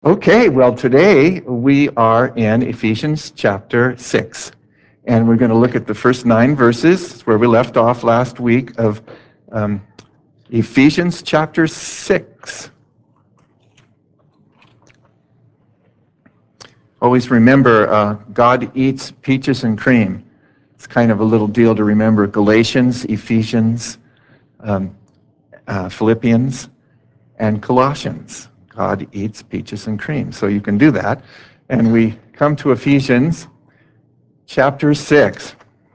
Okay, well, today we are in Ephesians chapter 6, and we're going to look at the first 9 verses where we left off last week of um, Ephesians chapter 6. Always remember, God eats peaches and cream. It's kind of a little deal to remember Galatians, Ephesians, Philippians, and Colossians. God eats peaches and cream. So you can do that. And we come to Ephesians chapter 6.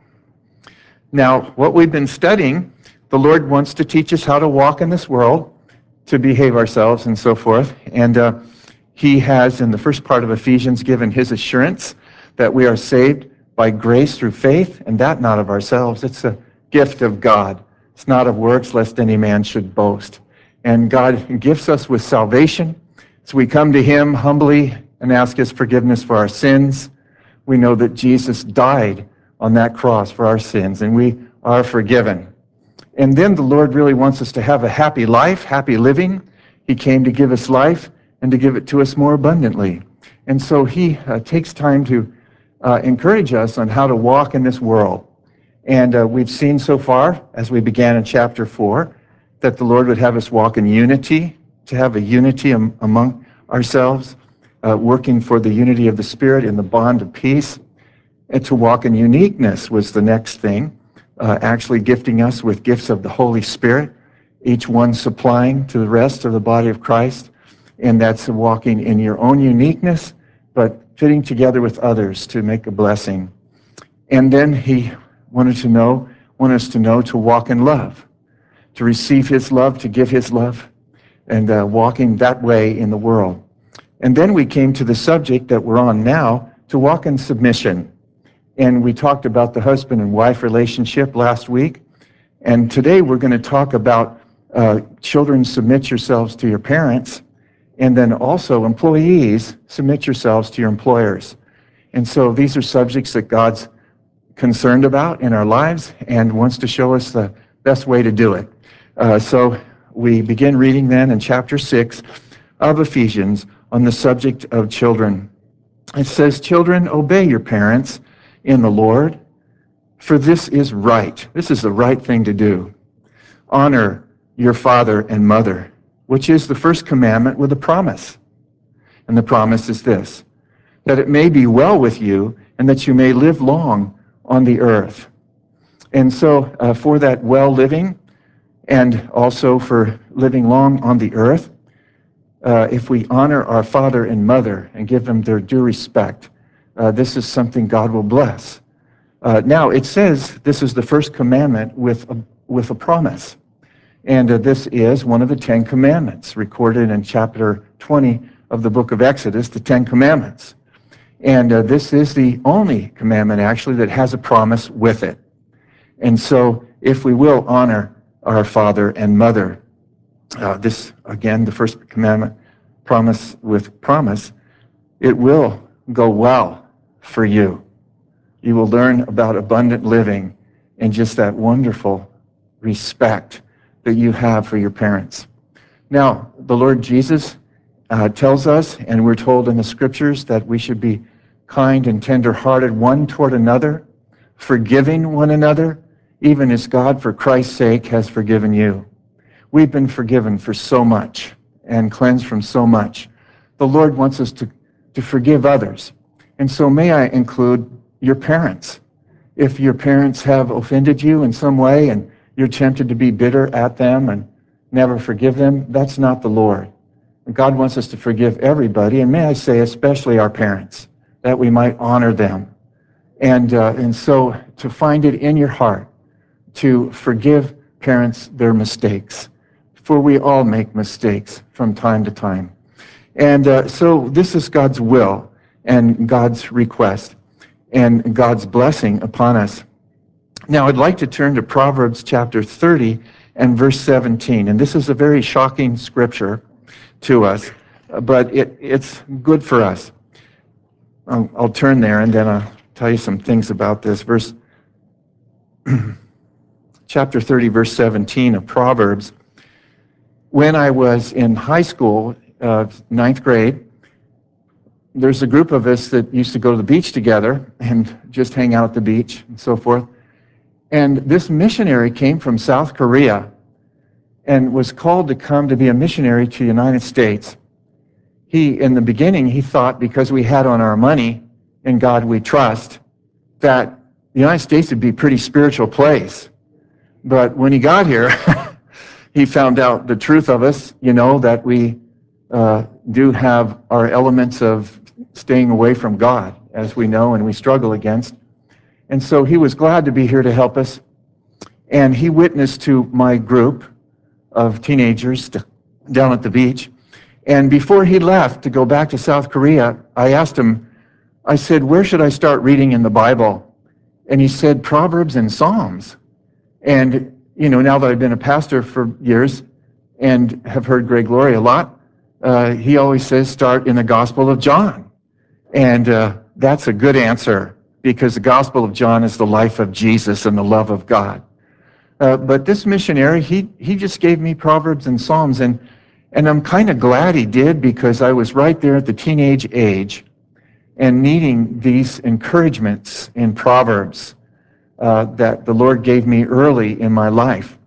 Now, what we've been studying, the Lord wants to teach us how to walk in this world, to behave ourselves and so forth. And He has, in the first part of Ephesians, given His assurance that we are saved by grace through faith, and that not of ourselves. It's a gift of God. It's not of works, lest any man should boast. And God gifts us with salvation. So we come to Him humbly and ask His forgiveness for our sins. We know that Jesus died on that cross for our sins, and we are forgiven. And then the Lord really wants us to have a happy life, happy living. He came to give us life and to give it to us more abundantly. And so He takes time to encourage us on how to walk in this world. And we've seen so far, as we began in chapter 4, that the Lord would have us walk in unity, to have a unity among ourselves, working for the unity of the Spirit in the bond of peace. And to walk in uniqueness was the next thing, actually gifting us with gifts of the Holy Spirit, each one supplying to the rest of the body of Christ. And that's walking in your own uniqueness, but fitting together with others to make a blessing. And then He wanted us to know to walk in love, to receive His love, to give His love, and walking that way in the world. And then we came to the subject that we're on now, to walk in submission. And we talked about the husband and wife relationship last week. And today we're going to talk about children, submit yourselves to your parents. And then also employees, submit yourselves to your employers. And so these are subjects that God's concerned about in our lives and wants to show us the best way to do it. So we begin reading then in chapter 6 of Ephesians on the subject of children. It says, "Children, obey your parents in the Lord, for this is right." This is the right thing to do. "Honor your father and mother, which is the first commandment with a promise. And the promise is this, that it may be well with you and that you may live long on the earth." And so for that well living and also for living long on the earth, if we honor our father and mother and give them their due respect, this is something God will bless. Now, it says this is the first commandment with a promise. And this is one of the 10 commandments recorded in chapter 20 of the book of Exodus, the 10 commandments. And this is the only commandment, actually, that has a promise with it. And so, if we will honor our father and mother, this, again, the first commandment, promise with promise, it will go well for you. You will learn about abundant living and just that wonderful respect that you have for your parents. Now, the Lord Jesus tells us, and we're told in the scriptures, that we should be kind and tender-hearted one toward another, forgiving one another, even as God, for Christ's sake, has forgiven you. We've been forgiven for so much and cleansed from so much. The Lord wants us to forgive others. And so may I include your parents. If your parents have offended you in some way and you're tempted to be bitter at them and never forgive them, that's not the Lord. God wants us to forgive everybody, and may I say especially our parents, that we might honor them. And so to find it in your heart to forgive parents their mistakes, for we all make mistakes from time to time. And so this is God's will and God's request and God's blessing upon us. Now, I'd like to turn to Proverbs chapter 30 and verse 17. And this is a very shocking scripture to us, but it's good for us. I'll turn there and then I'll tell you some things about this. Chapter 30, verse 17 of Proverbs. When I was in high school, ninth grade, there's a group of us that used to go to the beach together and just hang out at the beach and so forth. And this missionary came from South Korea and was called to come to be a missionary to the United States. In the beginning, he thought because we had on our money, in God we trust, that the United States would be a pretty spiritual place. But when he got here, he found out the truth of us, that we do have our elements of staying away from God, as we know and we struggle against. And so he was glad to be here to help us. And he witnessed to my group of teenagers down at the beach. And before he left to go back to South Korea, I asked him, I said, where should I start reading in the Bible? And he said, Proverbs and Psalms. And, now that I've been a pastor for years and have heard Greg Laurie a lot, he always says, start in the Gospel of John. And that's a good answer, because the Gospel of John is the life of Jesus and the love of God. But this missionary, he just gave me Proverbs and Psalms, and I'm kind of glad he did, because I was right there at the teenage age and needing these encouragements in Proverbs that the Lord gave me early in my life.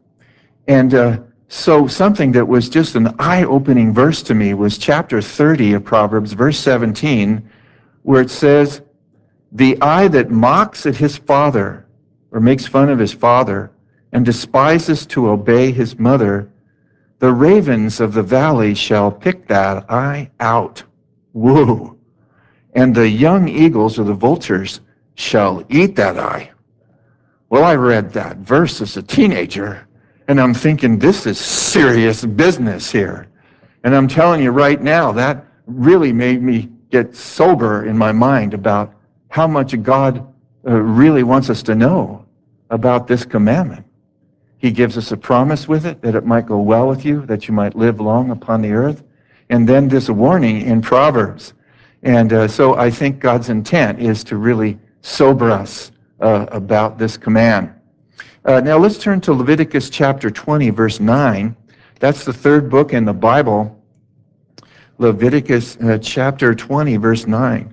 And so something that was just an eye-opening verse to me was chapter 30 of Proverbs, verse 17, where it says, the eye that mocks at his father, or makes fun of his father, and despises to obey his mother, the ravens of the valley shall pick that eye out. Whoa. And the young eagles, or the vultures, shall eat that eye. Well, I read that verse as a teenager, and I'm thinking, this is serious business here. And I'm telling you right now, that really made me get sober in my mind about how much God really wants us to know about this commandment. He gives us a promise with it, that it might go well with you, that you might live long upon the earth. And then this warning in Proverbs. And so I think God's intent is to really sober us about this command. Now let's turn to Leviticus chapter 20, verse 9. That's the third book in the Bible. Leviticus chapter 20, verse 9.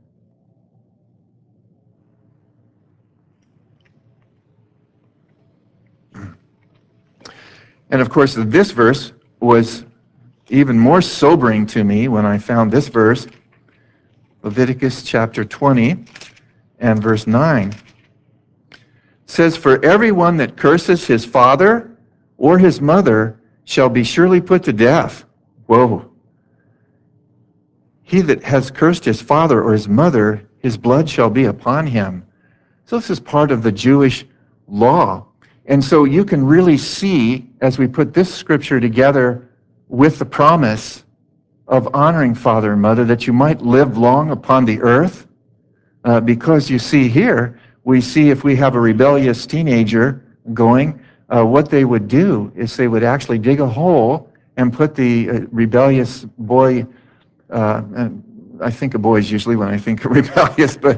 And of course, this verse was even more sobering to me when I found this verse, Leviticus chapter 20 and verse 9. It says, for everyone that curses his father or his mother shall be surely put to death. Whoa. He that has cursed his father or his mother, his blood shall be upon him. So this is part of the Jewish law. And so you can really see, as we put this scripture together with the promise of honoring father and mother, that you might live long upon the earth. Because you see here, we see if we have a rebellious teenager going, what they would do is they would actually dig a hole and put the rebellious boy, I think of boys usually when I think of rebellious, but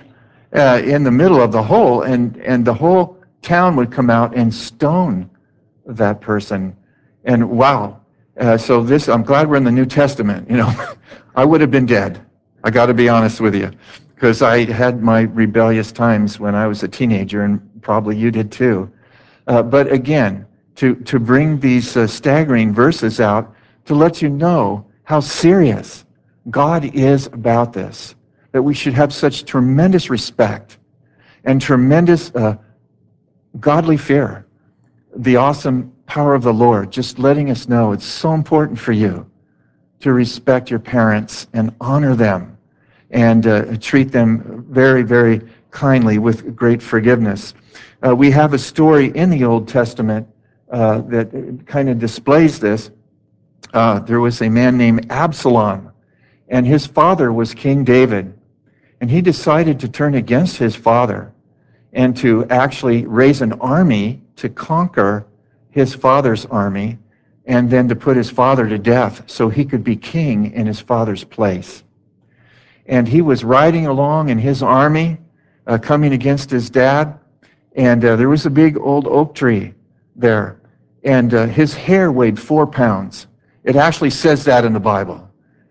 in the middle of the hole, and the whole town would come out and stone that person. And wow, so this, I'm glad we're in the New Testament. I would have been dead. I got to be honest with you, because I had my rebellious times when I was a teenager, and probably you did too. But again, to bring these staggering verses out to let you know how serious God is about this, that we should have such tremendous respect and tremendous godly fear, the awesome power of the Lord, just letting us know it's so important for you to respect your parents and honor them and treat them very, very kindly with great forgiveness. We have a story in the Old Testament that kind of displays this. There was a man named Absalom, and his father was King David, and he decided to turn against his father and to actually raise an army to conquer his father's army, and then to put his father to death so he could be king in his father's place. And he was riding along in his army, coming against his dad, and there was a big old oak tree there, and his hair weighed 4 pounds. It actually says that in the Bible.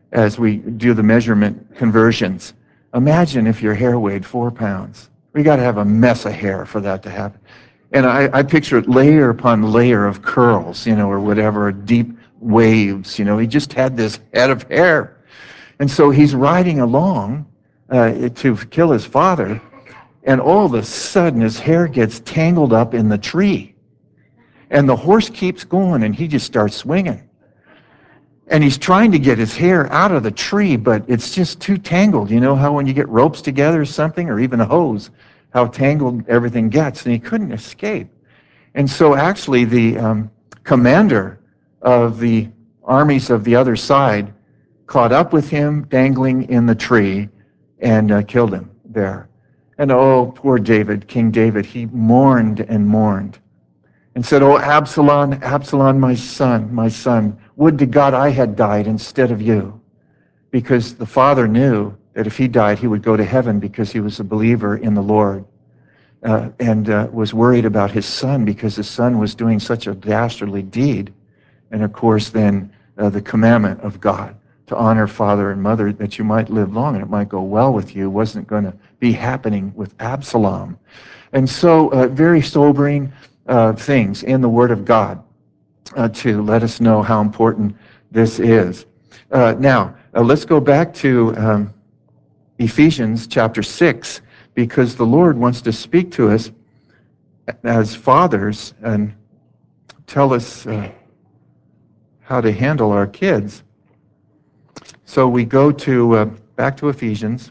as we do the measurement conversions. Imagine if your hair weighed 4 pounds. We got to have a mess of hair for that to happen. And I picture it layer upon layer of curls, or whatever, deep waves. He just had this head of hair. And so he's riding along to kill his father, and all of a sudden his hair gets tangled up in the tree. And the horse keeps going, and he just starts swinging. And he's trying to get his hair out of the tree, but it's just too tangled. You know how when you get ropes together or something, or even a hose, how tangled everything gets, and he couldn't escape. And so actually the commander of the armies of the other side caught up with him dangling in the tree and killed him there. And oh, poor David, King David, he mourned and mourned and said, "Oh, Absalom, Absalom, my son, would to God I had died instead of you." Because the father knew that if he died, he would go to heaven because he was a believer in the Lord. And was worried about his son because his son was doing such a dastardly deed. And of course, then the commandment of God to honor father and mother that you might live long and it might go well with you wasn't going to be happening with Absalom. And so very sobering things in the Word of God to let us know how important this is. Now, let's go back to Ephesians chapter 6, because the Lord wants to speak to us as fathers and tell us how to handle our kids. So we go to back to Ephesians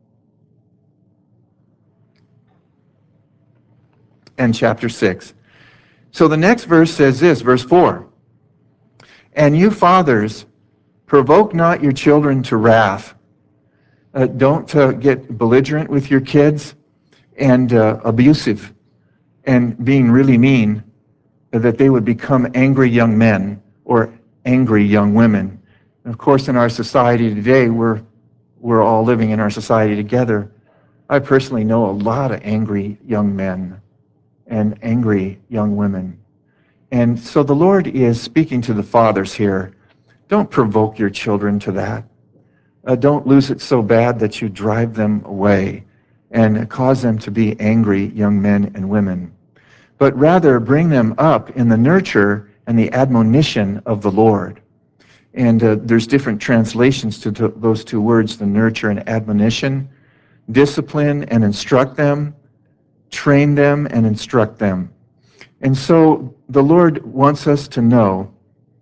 and chapter 6. So the next verse says this, verse 4, "And you fathers, provoke not your children to wrath." Don't get belligerent with your kids and abusive and being really mean, that they would become angry young men or angry young women. And of course, in our society today, we're all living in our society together. I personally know a lot of angry young men and angry young women. And so the Lord is speaking to the fathers here. Don't provoke your children to that. Don't lose it so bad that you drive them away and cause them to be angry young men and women, but rather bring them up in the nurture and the admonition of the Lord. And there's different translations to those two words, the nurture and admonition. Discipline and instruct them, train them and instruct them. And so the Lord wants us to know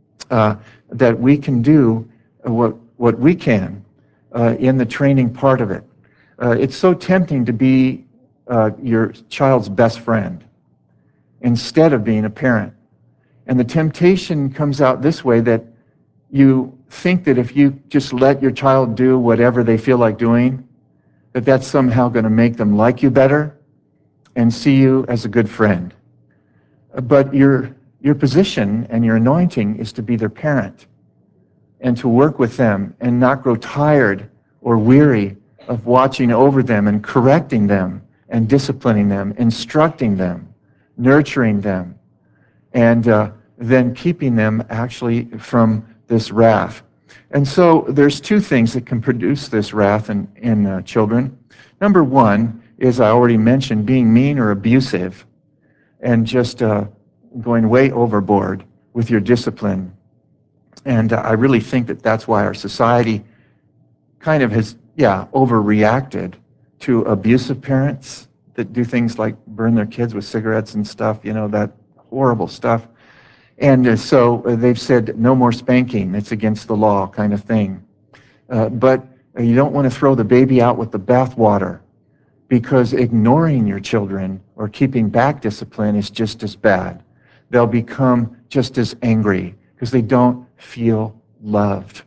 that we can do what we can in the training part of it. It's so tempting to be your child's best friend instead of being a parent. And the temptation comes out this way, that you think that if you just let your child do whatever they feel like doing, that that's somehow going to make them like you better and see you as a good friend. But your position and your anointing is to be their parent and to work with them and not grow tired or weary of watching over them and correcting them and disciplining them, instructing them, nurturing them, and then keeping them actually from this wrath. And so there's two things that can produce this wrath in children. Number one is, I already mentioned, being mean or abusive and just going way overboard with your discipline. And I really think that that's why our society kind of has, overreacted to abusive parents that do things like burn their kids with cigarettes and stuff, that horrible stuff. And so they've said no more spanking, it's against the law kind of thing. But you don't want to throw the baby out with the bathwater, because ignoring your children or keeping back discipline is just as bad. They'll become just as angry because they don't feel loved.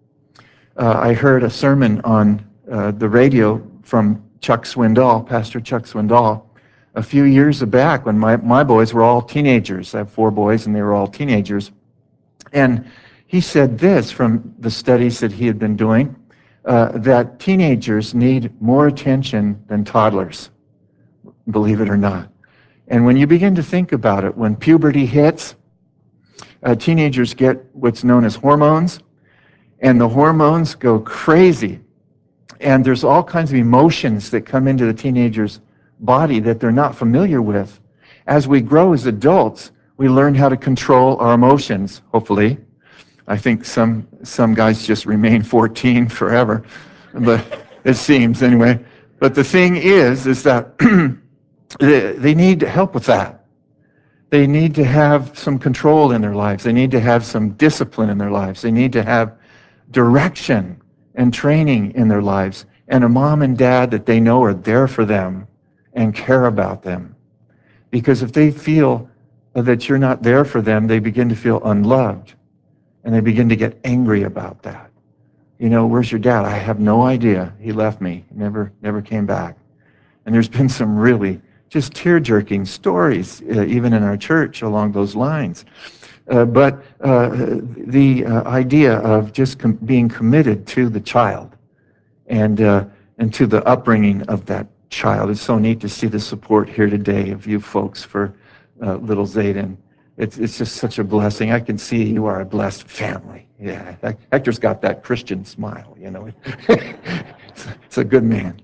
I heard a sermon on the radio from Chuck Swindoll, Pastor Chuck Swindoll, a few years back when my boys were all teenagers. I have 4 boys and they were all teenagers. And he said this from the studies that he had been doing, that teenagers need more attention than toddlers, believe it or not. And when you begin to think about it, when puberty hits, teenagers get what's known as hormones, and the hormones go crazy. And there's all kinds of emotions that come into the teenager's body that they're not familiar with. As we grow as adults, we learn how to control our emotions, hopefully. I think some guys just remain 14 forever, but it seems anyway. But the thing is that they need help with that. They need to have some control in their lives. They need to have some discipline in their lives. They need to have direction and training in their lives, and a mom and dad that they know are there for them and care about them. Because if they feel that you're not there for them, they begin to feel unloved, and they begin to get angry about that. You know, where's your dad? I have no idea. He left me, never came back. And there's been some really just tear-jerking stories, even in our church, along those lines. But the idea of just being committed to the child and to the upbringing of that child. It's so neat to see the support here today of you folks for little Zayden. It's just such a blessing. I can see you are a blessed family. Yeah, Hector's got that Christian smile, you know. It's a good man.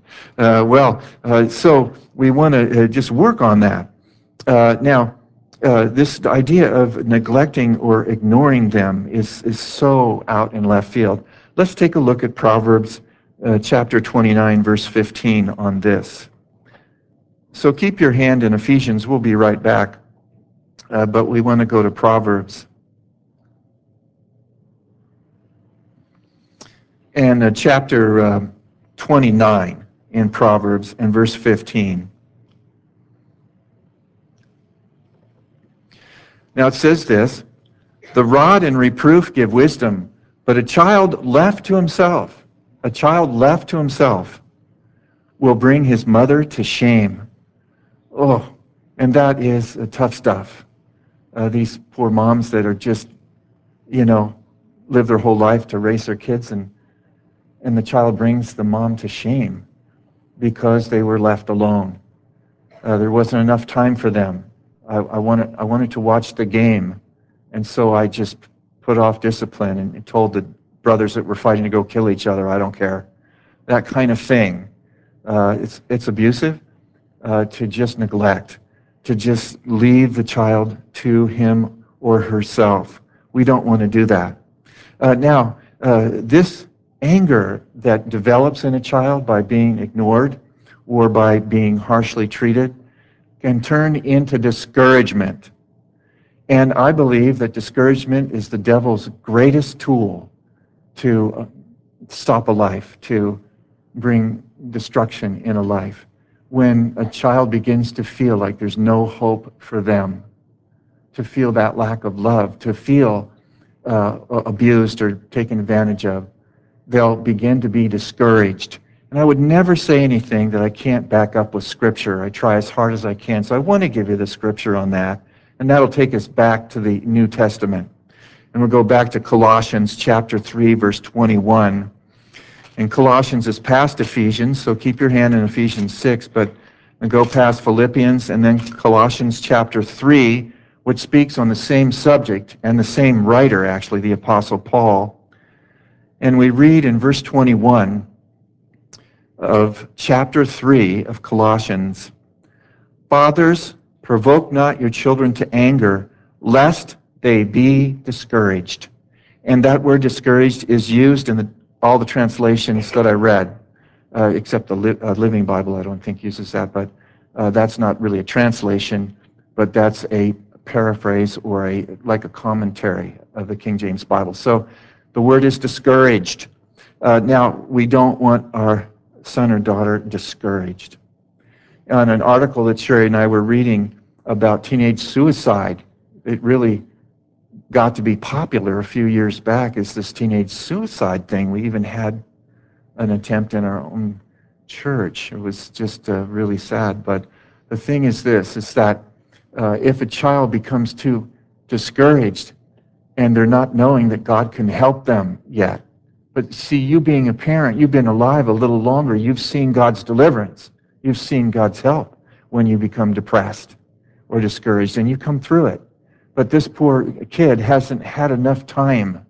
So we want to just work on that. Now, this idea of neglecting or ignoring them is so out in left field. Let's take a look at Proverbs chapter 29, verse 15 on this. So keep your hand in Ephesians. We'll be right back. But we want to go to Proverbs. And chapter 29 in Proverbs and verse 15. Now it says this, the rod and reproof give wisdom, but a child left to himself will bring his mother to shame. Oh, and that is tough stuff. These poor moms that are just, live their whole life to raise their kids, and the child brings the mom to shame because they were left alone. There wasn't enough time for them. I wanted to watch the game, and so I just put off discipline and told the brothers that were fighting to go kill each other, I don't care. That kind of thing. It's abusive to just neglect, to just leave the child to him or herself. We don't want to do that. Now, this anger that develops in a child by being ignored or by being harshly treated can turn into discouragement. And I believe that discouragement is the devil's greatest tool to stop a life, to bring destruction in a life. When a child begins to feel like there's no hope for them, to feel that lack of love, to feel abused or taken advantage of, they'll begin to be discouraged. And I would never say anything that I can't back up with Scripture. I try as hard as I can. So I want to give you the Scripture on that. And that'll take us back to the New Testament. And we'll go back to Colossians chapter 3, verse 21. And Colossians is past Ephesians, so keep your hand in Ephesians 6, but go past Philippians, and then Colossians chapter 3, which speaks on the same subject, and the same writer, actually, the Apostle Paul. And we read in verse 21 of chapter 3 of Colossians, fathers, provoke not your children to anger, lest they be discouraged. And that word discouraged is used in all the translations that I read, except the Living Bible, I don't think uses that, but that's not really a translation, but that's a paraphrase or like a commentary of the King James Bible. So the word is discouraged. Now, we don't want our son or daughter discouraged. On an article that Sherry and I were reading about teenage suicide, it really got to be popular a few years back, is this teenage suicide thing. We even had an attempt in our own church. It was just really sad. But the thing is this, is that if a child becomes too discouraged and they're not knowing that God can help them yet, but see, you being a parent, you've been alive a little longer, you've seen God's deliverance, you've seen God's help when you become depressed or discouraged, and you come through it. But this poor kid hasn't had enough time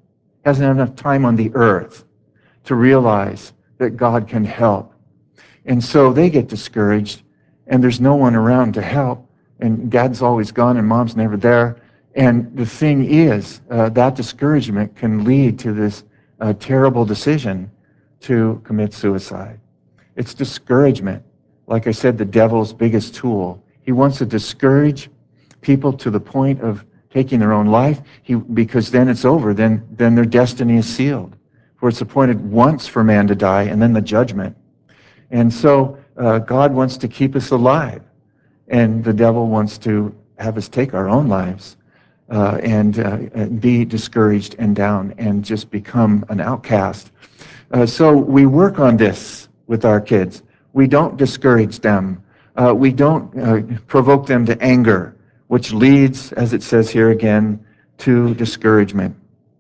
hasn't had enough time on the earth to realize that God can help. And so they get discouraged, and there's no one around to help, and Dad's always gone, and Mom's never there. And the thing is, that discouragement can lead to this terrible decision to commit suicide. It's discouragement. Like I said, the devil's biggest tool. He wants to discourage people to the point of taking their own life, because then it's over. Then their destiny is sealed. For it's appointed once for man to die, and then the judgment. And so God wants to keep us alive, and the devil wants to have us take our own lives and be discouraged and down and just become an outcast. So we work on this with our kids. We don't discourage them. We don't provoke them to anger, which leads, as it says here again, to discouragement.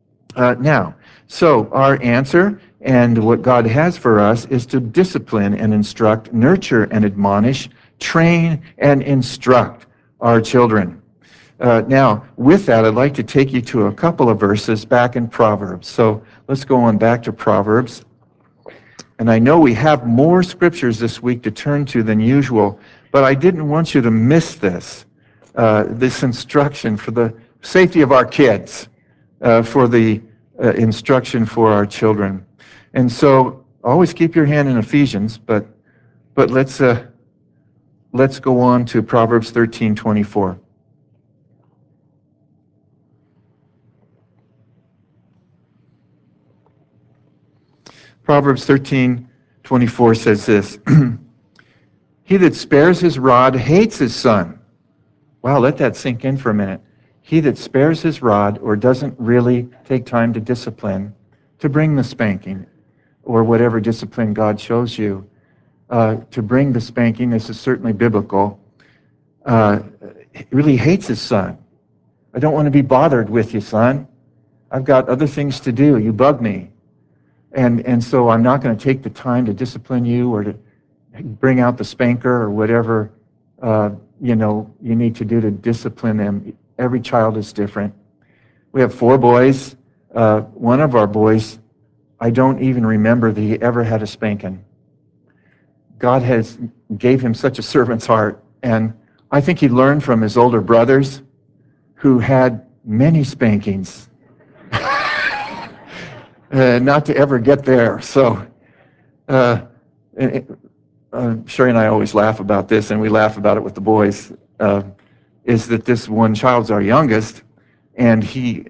So our answer and what God has for us is to discipline and instruct, nurture and admonish, train and instruct our children. Now, with that, I'd like to take you to a couple of verses back in Proverbs. So let's go on back to Proverbs. And I know we have more scriptures this week to turn to than usual, but I didn't want you to miss this instruction for the safety of our kids, for the instruction for our children. And so always keep your hand in Ephesians, but let's go on to Proverbs 13:24. Proverbs 13:24 says this, he that spares his rod hates his son. Wow, let that sink in for a minute. He that spares his rod or doesn't really take time to discipline, to bring the spanking, or whatever discipline God shows you, to bring the spanking, this is certainly biblical, really hates his son. I don't want to be bothered with you, son. I've got other things to do. You bug me. And so I'm not going to take the time to discipline you or to bring out the spanker or whatever you need to do to discipline them. Every child is different. We have 4 boys. One of our boys, I don't even remember that he ever had a spanking. God gave him such a servant's heart, and I think he learned from his older brothers who had many spankings. Not to ever get there. So Sherry and I always laugh about this, and we laugh about it with the boys, is that this one child's our youngest, and he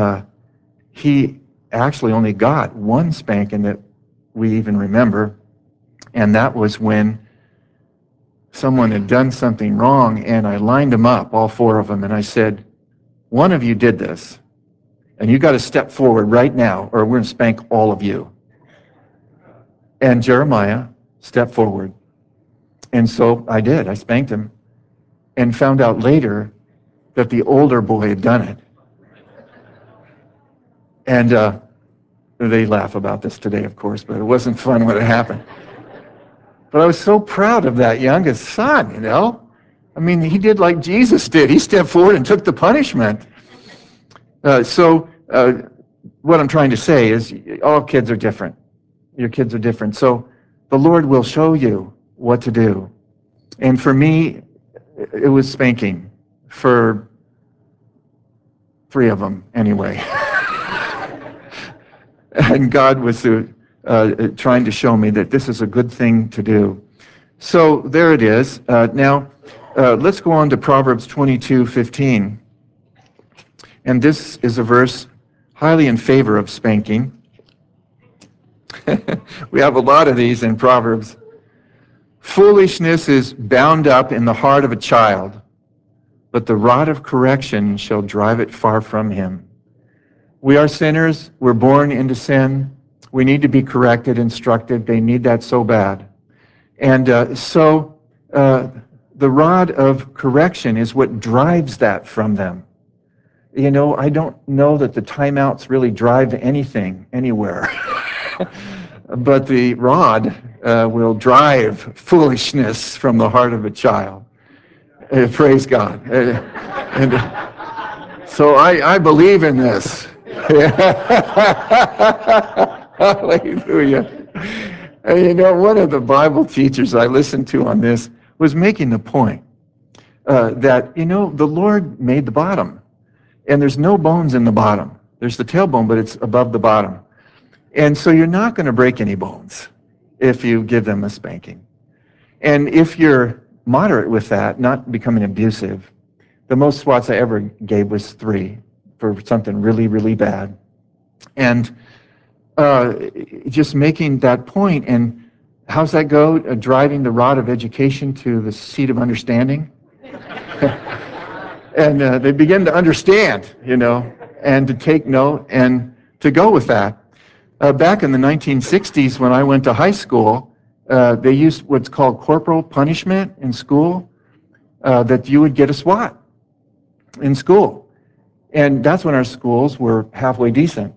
actually only got one spanking that we even remember, and that was when someone had done something wrong, and I lined them up, all 4 of them, and I said, one of you did this, and you got to step forward right now, or we're going to spank all of you. And Jeremiah stepped forward. And so I did. I spanked him and found out later that the older boy had done it. And they laugh about this today, of course, but it wasn't fun when it happened. But I was so proud of that youngest son, I mean, he did like Jesus did. He stepped forward and took the punishment. So what I'm trying to say is all kids are different. Your kids are different. So the Lord will show you what to do. And for me, it was spanking for 3 of them anyway. And God was trying to show me that this is a good thing to do. So there it is. Now, let's go on to Proverbs 22:15. And this is a verse highly in favor of spanking. We have a lot of these in Proverbs. Foolishness is bound up in the heart of a child, but the rod of correction shall drive it far from him. We are sinners. We're born into sin. We need to be corrected, instructed. They need that so bad. And so the rod of correction is what drives that from them. I don't know that the timeouts really drive anything anywhere. But the rod will drive foolishness from the heart of a child. Praise God. And so I believe in this. Hallelujah. And you know, one of the Bible teachers I listened to on this was making the point that, you know, the Lord made the bottom, and there's no bones in the bottom. There's the tailbone, but it's above the bottom. And so you're not going to break any bones if you give them a spanking. And if you're moderate with that, not becoming abusive, the most swats I ever gave was 3 for something really, really bad. And just making that point, and how's that go? Driving the rod of education to the seat of understanding. And they begin to understand, you know, and to take note and to go with that. Back in the 1960s, when I went to high school, they used what's called corporal punishment in school, that you would get a SWAT in school. And that's when our schools were halfway decent.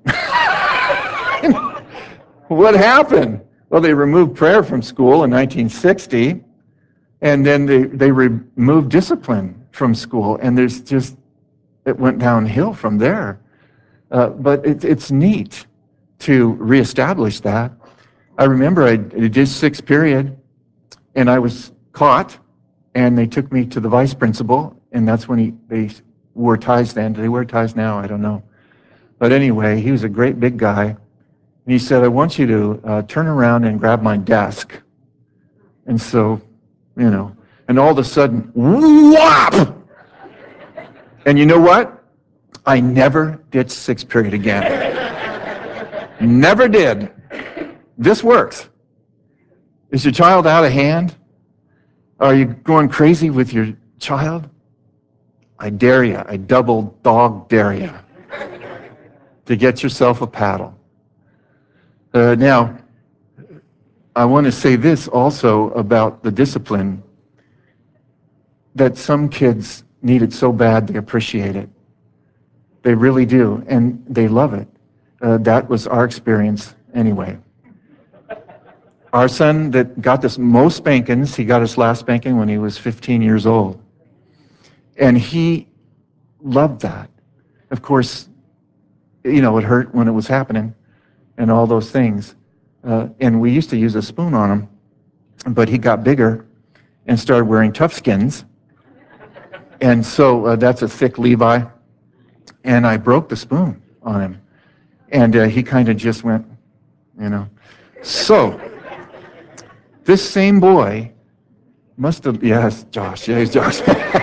What happened? Well, they removed prayer from school in 1960, and then they removed discipline from school, and it went downhill from there. But it's neat to reestablish that. I remember I did 6th period, and I was caught, and they took me to the vice principal, and that's when they wore ties then. Do they wear ties now? I don't know. But anyway, he was a great big guy, and he said, I want you to turn around and grab my desk. And so, you know, and all of a sudden, whop! And you know what? I never did 6th period again. Never did. This works. Is your child out of hand? Are you going crazy with your child? I dare you, I double dog dare you to get yourself a paddle. Now, I want to say this also about the discipline, that some kids need it so bad they appreciate it. They really do, and they love it. That was our experience anyway. Our son that got this most spankings, he got his last spanking when he was 15 years old. And he loved that. Of course, you know, it hurt when it was happening and all those things. And we used to use a spoon on him, but he got bigger and started wearing tough skins. And so that's a thick Levi. And I broke the spoon on him. And he kind of just went, you know. So this same boy must have, yes, Josh, yeah, he's Josh.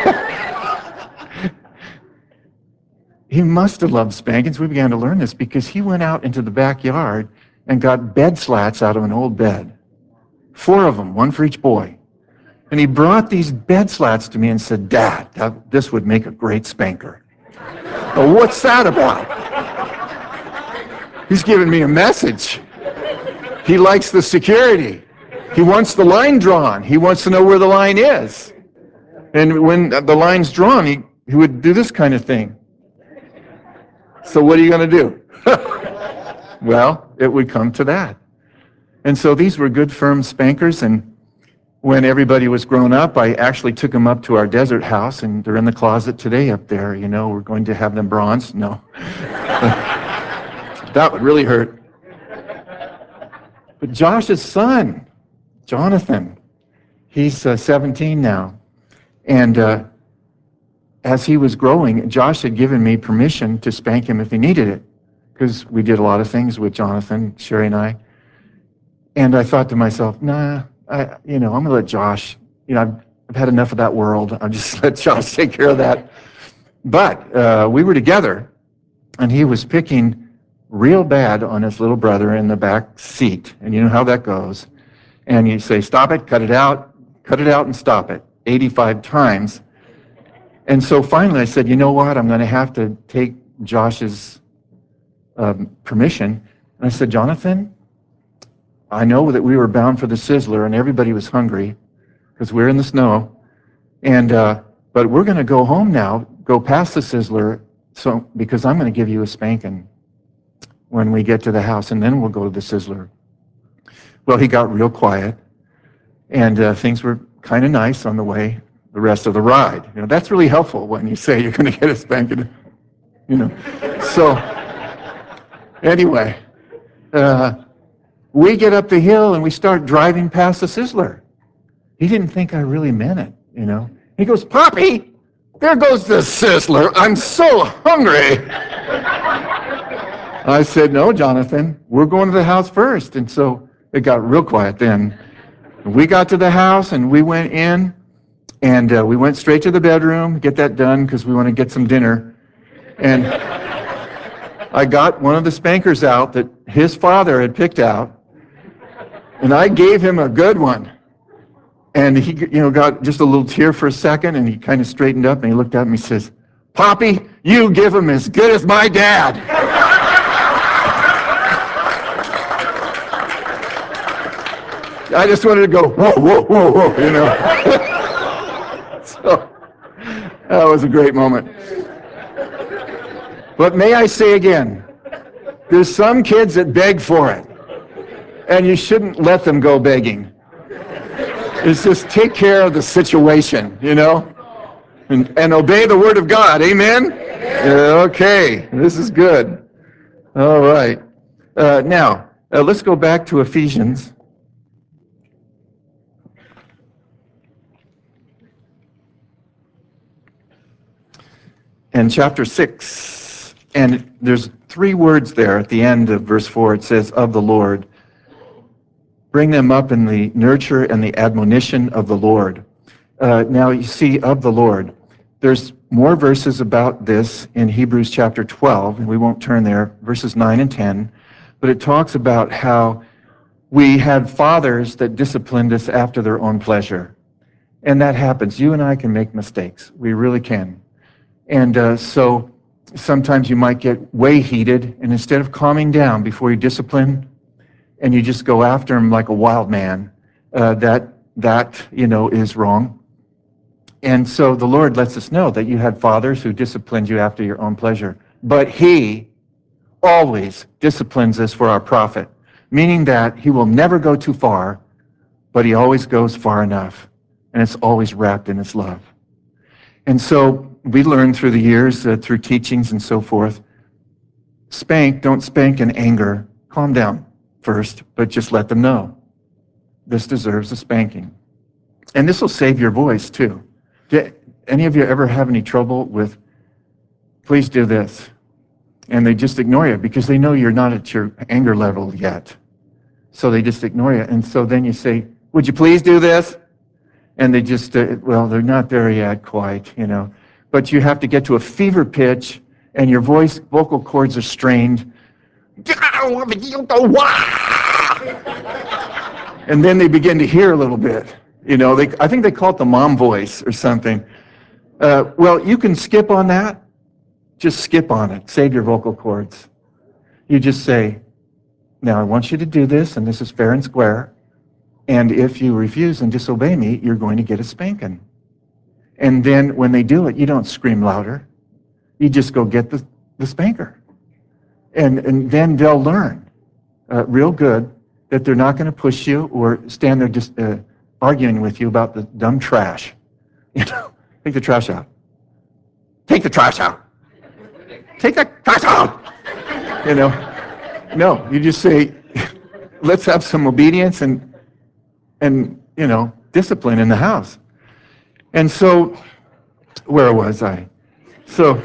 He must have loved spankings. We began to learn this because he went out into the backyard and got bed slats out of an old bed. 4 of them, 1 for each boy. And he brought these bed slats to me and said, Dad, this would make a great spanker. Well, what's that about? He's giving me a message. He likes the security. He wants the line drawn. He wants to know where the line is. And when the line's drawn, he would do this kind of thing. So what are you going to do? Well, it would come to that. And so these were good, firm spankers. And when everybody was grown up, I actually took them up to our desert house, and they're in the closet today up there. You know, we're going to have them bronzed. No. That would really hurt. But Josh's son, Jonathan, he's 17 now. And as he was growing, Josh had given me permission to spank him if he needed it, because we did a lot of things with Jonathan, Sherry and I. And I thought to myself, nah, I'm going to let Josh, I've had enough of that world. I'll just let Josh take care of that. But we were together, and he was picking real bad on his little brother in the back seat. And you know how that goes. And you say, stop it, cut it out, and stop it, 85 times. And so finally I said, you know what, I'm going to have to take Josh's permission. And I said, Jonathan, I know that we were bound for the Sizzler and everybody was hungry because we're in the snow. And but we're going to go home now, go past the Sizzler, because I'm going to give you a spanking when we get to the house, and then we'll go to the Sizzler. Well, he got real quiet, and things were kind of nice on the way, the rest of the ride. That's really helpful when you say you're going to get a spanking. So Anyway, we get up the hill and we start driving past the Sizzler. He didn't think I really meant it, you know. He goes, Poppy, there goes the Sizzler. I'm so hungry. I said, no, Jonathan, we're going to the house first. And so it got real quiet then. We got to the house and we went in and we went straight to the bedroom, get that done because we want to get some dinner. And I got one of the spankers out that his father had picked out, and I gave him a good one. And he, got just a little tear for a second, and he kind of straightened up, and he looked at me and says, Poppy, you give him as good as my dad. I just wanted to go, whoa, whoa, whoa, whoa, So that was a great moment. But may I say again, there's some kids that beg for it, and you shouldn't let them go begging. It's just take care of the situation, and obey the word of God. Amen? Okay, this is good. All right. Now, let's go back to Ephesians. And chapter 6. And there's 3 words there at the end of verse 4. It says, of the Lord. Bring them up in the nurture and the admonition of the Lord. Now, you see, of the Lord. There's more verses about this in Hebrews chapter 12, and we won't turn there, verses 9 and 10. But it talks about how we had fathers that disciplined us after their own pleasure. And that happens. You and I can make mistakes. We really can. And so sometimes you might get way heated, and instead of calming down before you discipline, and you just go after him like a wild man, that is wrong. And so the Lord lets us know that you had fathers who disciplined you after your own pleasure. But he always disciplines us for our profit, meaning that he will never go too far, but he always goes far enough, and it's always wrapped in his love. And so we learned through the years, through teachings and so forth, don't spank in anger. Calm down first, but just let them know. This deserves a spanking. And this will save your voice too. Did any of you ever have any trouble with, please do this? And they just ignore you because they know you're not at your anger level yet. So they just ignore you. And so then you say, would you please do this? And they just, they're not there yet quite, But you have to get to a fever pitch, and your vocal cords are strained. And then they begin to hear a little bit. I think they call it the mom voice or something. You can skip on that. Just skip on it. Save your vocal cords. You just say, now I want you to do this, and this is fair and square. And if you refuse and disobey me, you're going to get a spanking. And then when they do it, you don't scream louder. You just go get the spanker. And then they'll learn real good that they're not going to push you or stand there just arguing with you about the dumb trash. Take the trash out. Take the trash out. Take the trash out. No, you just say, let's have some obedience and discipline in the house. And so, where was I? So,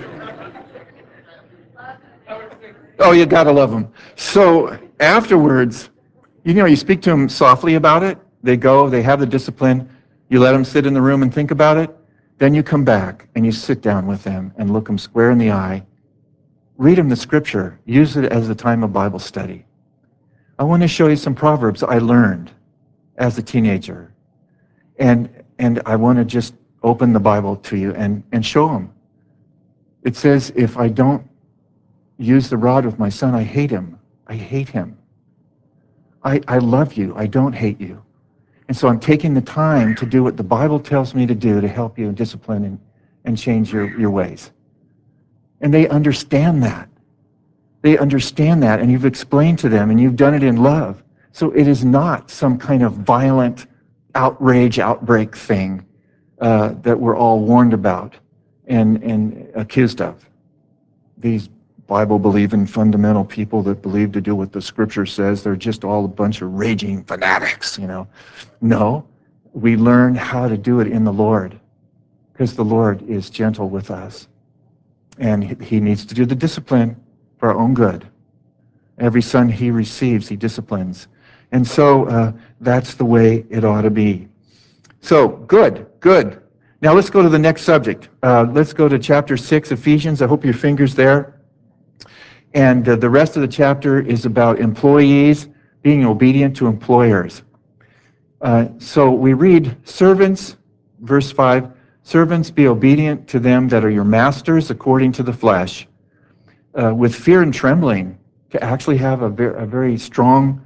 you gotta love them. So afterwards, you speak to them softly about it. They have the discipline. You let them sit in the room and think about it. Then you come back and you sit down with them and look them square in the eye. Read them the scripture. Use it as a time of Bible study. I want to show you some Proverbs I learned as a teenager. And I want to just open the Bible to you and show them. It says, if I don't use the rod with my son, I hate him. I hate him. I love you. I don't hate you. And so I'm taking the time to do what the Bible tells me to do to help you discipline and change your ways. And they understand that. They understand that, and you've explained to them, and you've done it in love. So it is not some kind of violent outrage, outbreak thing that we're all warned about and accused of. These Bible-believing fundamental people that believe to do what the Scripture says. They're just all a bunch of raging fanatics, No, we learn how to do it in the Lord because the Lord is gentle with us. And he needs to do the discipline for our own good. Every son he receives, he disciplines. And so that's the way it ought to be. So, good. Now let's go to the next subject. Let's go to chapter 6, Ephesians. I hope your finger's there. And the rest of the chapter is about employees being obedient to employers. So we read, servants, verse 5, servants, be obedient to them that are your masters according to the flesh, with fear and trembling, to actually have a very strong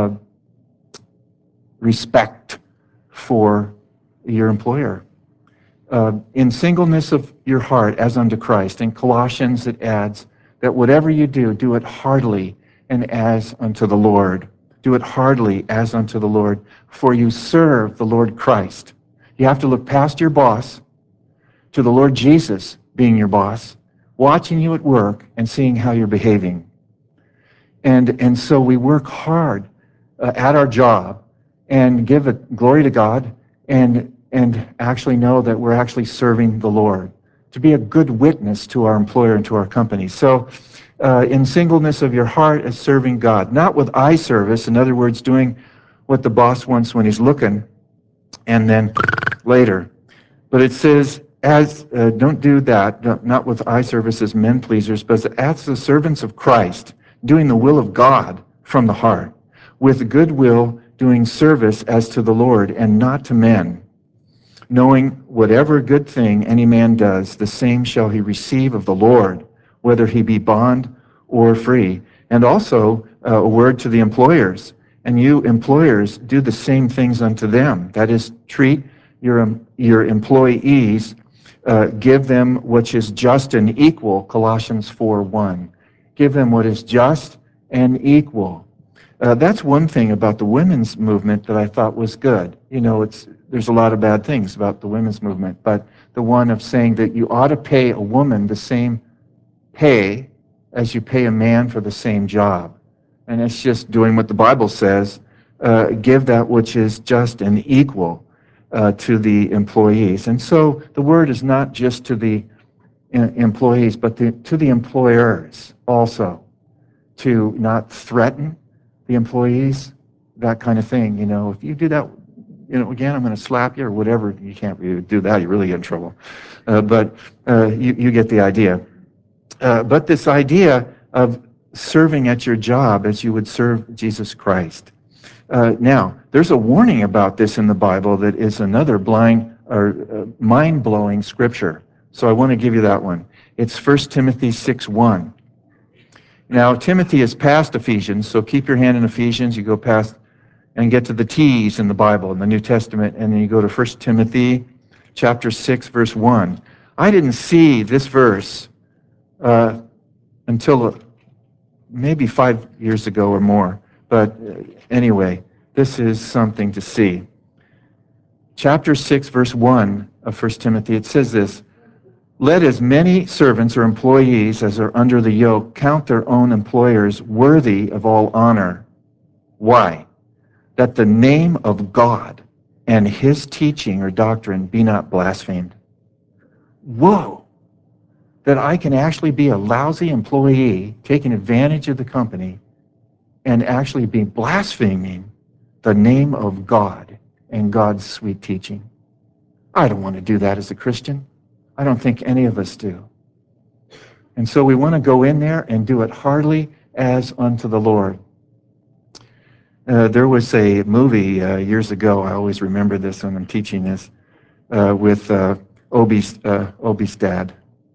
respect for your employer. In singleness of your heart as unto Christ. In Colossians it adds that whatever you do, do it heartily and as unto the Lord. Do it heartily as unto the Lord, for you serve the Lord Christ. You have to look past your boss to the Lord Jesus being your boss, watching you at work and seeing how you're behaving. And so we work hard at our job and give it glory to God and actually know that we're actually serving the Lord, to be a good witness to our employer and to our company. So in singleness of your heart as serving God, not with eye service, in other words, doing what the boss wants when he's looking, and then later. But it says, don't do that, not with eye service as men pleasers, but as the servants of Christ, doing the will of God from the heart, with good will doing service as to the Lord and not to men, knowing whatever good thing any man does, the same shall he receive of the Lord, whether he be bond or free. And also a word to the employers. And you employers, do the same things unto them. That is, treat your employees, give them what is just and equal, Colossians 4:1. Give them what is just and equal. That's one thing about the women's movement that I thought was good. There's a lot of bad things about the women's movement, but the one of saying that you ought to pay a woman the same pay as you pay a man for the same job. And it's just doing what the Bible says, give that which is just and equal to the employees. And so the word is not just to the employees, but to the employers also, to not threaten the employees, that kind of thing. If you do that, again, I'm going to slap you or whatever. You can't really do that. You really get in trouble. But you get the idea. But this idea of serving at your job as you would serve Jesus Christ. Now, there's a warning about this in the Bible that is another blind or mind-blowing scripture. So I want to give you that one. It's 1 Timothy 6:1. Now, Timothy is past Ephesians, so keep your hand in Ephesians. You go past and get to the T's in the Bible, in the New Testament, and then you go to 1 Timothy chapter 6, verse 1. I didn't see this verse until maybe 5 years ago or more. But anyway, this is something to see. Chapter 6, verse 1 of 1 Timothy, it says this, let as many servants or employees as are under the yoke count their own employers worthy of all honor. Why? That the name of God and his teaching or doctrine be not blasphemed. Whoa! That I can actually be a lousy employee taking advantage of the company and actually be blaspheming the name of God and God's sweet teaching. I don't want to do that as a Christian. I don't think any of us do. And so we want to go in there and do it heartily as unto the Lord. There was a movie years ago, I always remember this when I'm teaching this, with Opie's dad,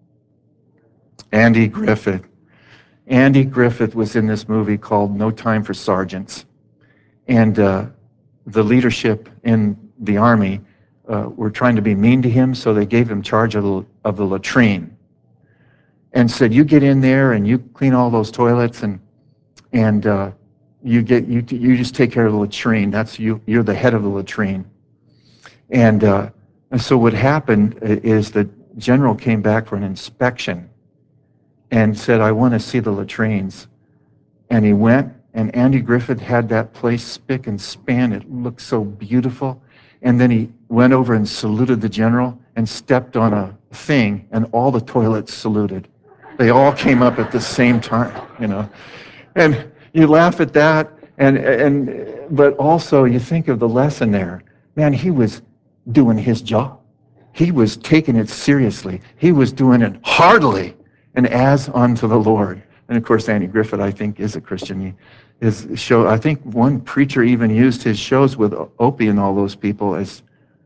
Andy Griffith. Andy Griffith was in this movie called No Time for Sergeants. And the leadership in the Army were trying to be mean to him, so they gave him charge of the latrine and said, you get in there and you clean all those toilets and you just take care of the latrine. That's you're the head of the latrine. And so what happened is the general came back for an inspection, and said, I want to see the latrines. And he went, and Andy Griffith had that place spick and span. It looked so beautiful. And then he went over and saluted the general and stepped on a thing, and all the toilets saluted. They all came up at the same time. And you laugh at that, but also you think of the lesson there. Man, he was doing his job. He was taking it seriously. He was doing it heartily and as unto the Lord. And of course, Andy Griffith, I think, is a Christian. I think one preacher even used his shows with Opie and all those people as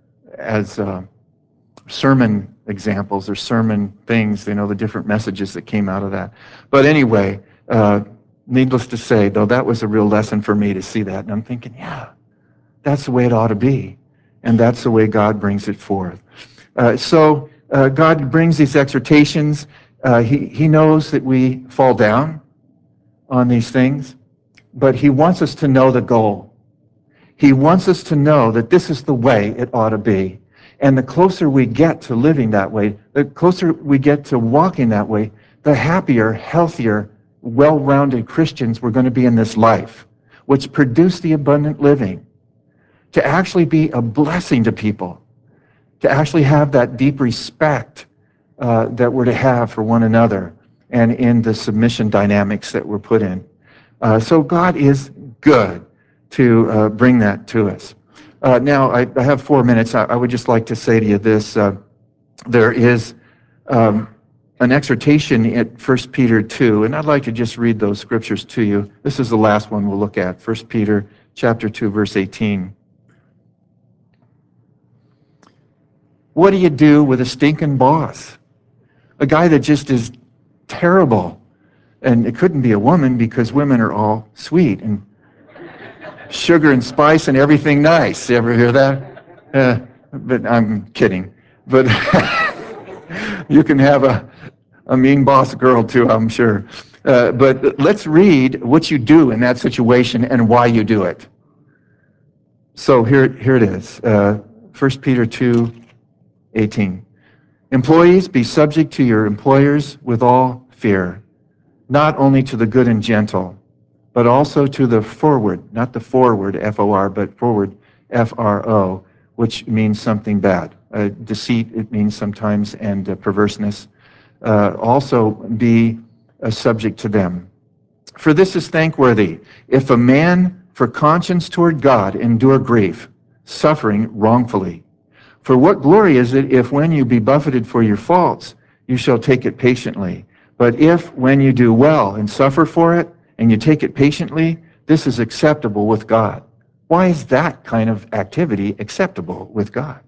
sermon examples or sermon things, the different messages that came out of that. But anyway, needless to say, though, that was a real lesson for me to see that. And I'm thinking, yeah, that's the way it ought to be. And that's the way God brings it forth. So God brings these exhortations. He knows that we fall down on these things, but he wants us to know the goal. He wants us to know that this is the way it ought to be. And the closer we get to living that way, the closer we get to walking that way, the happier, healthier, well-rounded Christians we're going to be in this life, which produce the abundant living, to actually be a blessing to people, to actually have that deep respect that we're to have for one another and in the submission dynamics that we're put in. So God is good to bring that to us. Now, I have 4 minutes. I would just like to say to you this. There is an exhortation at 1 Peter 2, and I'd like to just read those scriptures to you. This is the last one we'll look at, 1 Peter chapter 2, verse 18. What do you do with a stinking boss? A guy that just is terrible. And it couldn't be a woman because women are all sweet and sugar and spice and everything nice. You ever hear that? But I'm kidding. But you can have a mean boss girl too, I'm sure. But let's read what you do in that situation and why you do it. So here it is. 1 Peter 2:18. Employees, be subject to your employers with all fear, not only to the good and gentle, but also to the forward, not the forward, F-O-R, but forward, F-R-O, which means something bad. Deceit, it means sometimes, and perverseness. Also be subject to them. For this is thankworthy, if a man for conscience toward God endure grief, suffering wrongfully. For what glory is it if when you be buffeted for your faults, you shall take it patiently? But if when you do well and suffer for it, and you take it patiently, this is acceptable with God. Why is that kind of activity acceptable with God?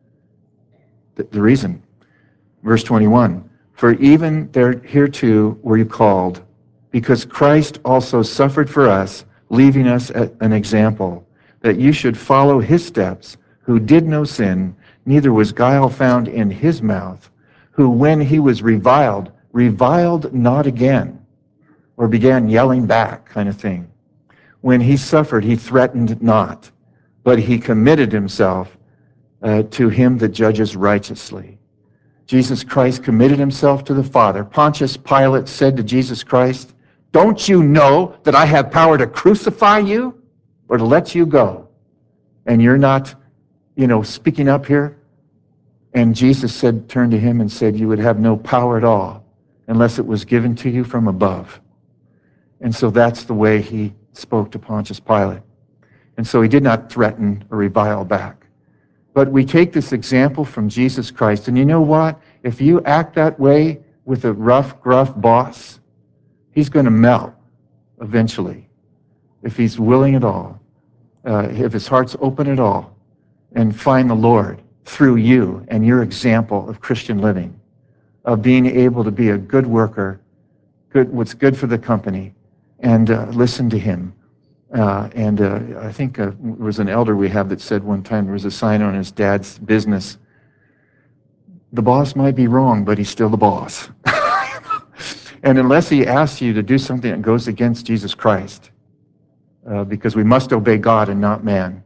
The reason, verse 21, for even hereto were you called, because Christ also suffered for us, leaving us an example, that you should follow his steps, who did no sin, neither was guile found in his mouth, who when he was reviled not again, or began yelling back kind of thing. When he suffered, he threatened not, but he committed himself to him that judges righteously. Jesus Christ committed himself to the Father. Pontius Pilate said to Jesus Christ, don't you know that I have power to crucify you or to let you go? And you're not, speaking up here? And Jesus turned to him and said, you would have no power at all unless it was given to you from above. And so that's the way he spoke to Pontius Pilate. And so he did not threaten or revile back. But we take this example from Jesus Christ. And you know what? If you act that way with a rough, gruff boss, he's going to melt eventually. If he's willing at all, if his heart's open at all, and find the Lord through you and your example of Christian living, of being able to be a good worker, what's good for the company, and listen to him. I think there was an elder we have that said one time there was a sign on his dad's business, the boss might be wrong, but he's still the boss. And unless he asks you to do something that goes against Jesus Christ, because we must obey God and not man,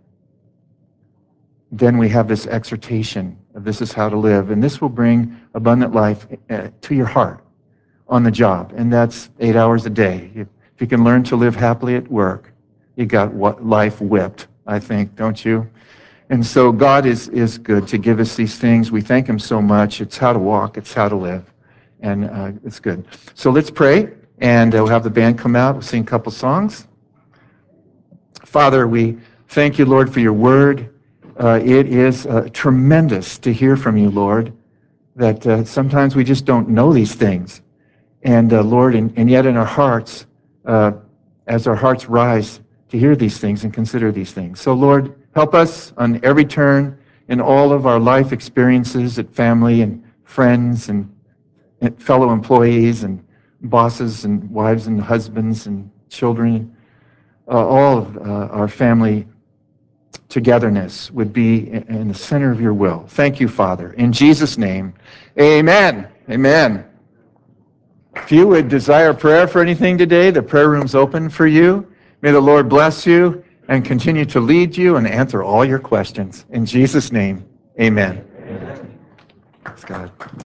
then we have this exhortation of this is how to live. And this will bring abundant life to your heart. on the job, and that's 8 hours a day. If you can learn to live happily at work, you got what life whipped, I think, don't you? And so God is good to give us these things. We thank him so much. It's how to walk. It's how to live. And it's good. So let's pray, and we'll have the band come out. We'll sing a couple songs. Father, we thank you, Lord, for your word. It is tremendous to hear from you, Lord, that sometimes we just don't know these things. And Lord, and yet in our hearts, as our hearts rise to hear these things and consider these things. So Lord, help us on every turn in all of our life experiences at family and friends and fellow employees and bosses and wives and husbands and children. All of our family togetherness would be in the center of your will. Thank you, Father. In Jesus' name, amen. Amen. If you would desire prayer for anything today, the prayer room's open for you. May the Lord bless you and continue to lead you and answer all your questions. In Jesus' name, amen. Praise God.